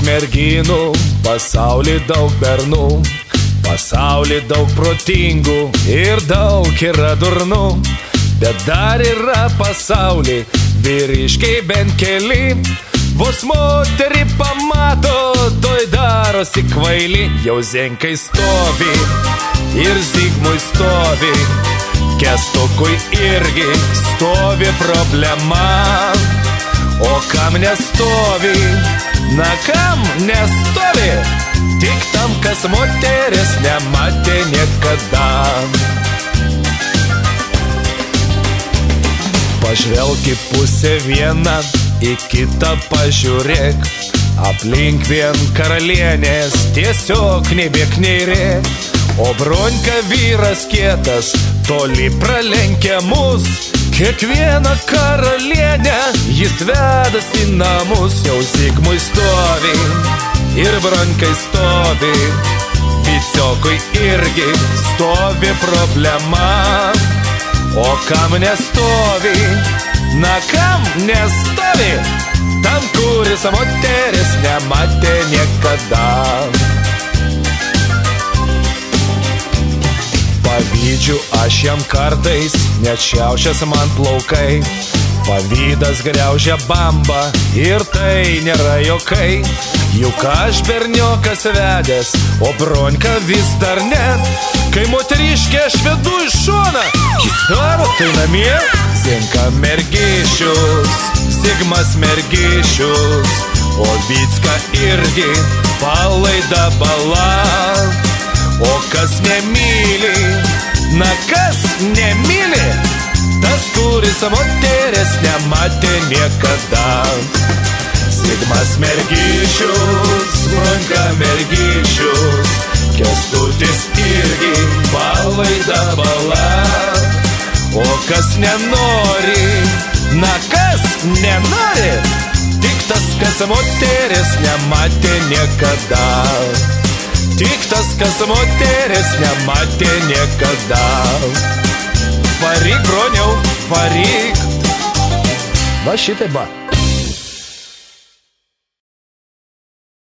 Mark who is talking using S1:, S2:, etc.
S1: merginų, pasaulį daug bernų, pasaulį daug protingų ir daug yra durnų, bet dar yra pasaulį vyriškiai bent keli. Vos moterį pamato, toj darosi kvaili. Jau Zenkai stovi ir Zigmui stovi, Kęstukui irgi stovi problema. O kam nestovi, na kam nestovi, tik tam, kas moteris nematė niekada. Pažvelk į pusę vieną, į kitą pažiūrėk, aplink vien karalienės, tiesiog nei bėk nei rėk. O Bronka vyras kietas, toli pralenkia mus, kiekvieną karalienę jis vedas į namus. Jau Zigmui stovi ir Bronkai stovi, Vyciokui irgi stovi problema. O kam nestovi, na kam nestovi, tam, kuris moteris nematė niekada. Pavydžiu aš jam kartais, net šiaušias man plaukai, pavydas griaužia bambą ir tai nėra jokai. Juk aš berniokas vedęs, o Bronka vis dar ne. Kai moteriškė aš vedu iš šoną, jis daro tai namie. Zenka mergišius, Zigmas mergišius, o Vycka irgi palaida bala. O kas nemyli, na kas nemyli, tas, kuris moteris nematė niekada. Zigmas mergišius, Bronka mergišius, Kęstutis irgi palaida bala. O kas nenori, na kas nenori, tik tas, kas moteris nematė niekada. Tik tas, kas moteris nematė niekada. Varyk, Broniau, varyk. Va šitaip va.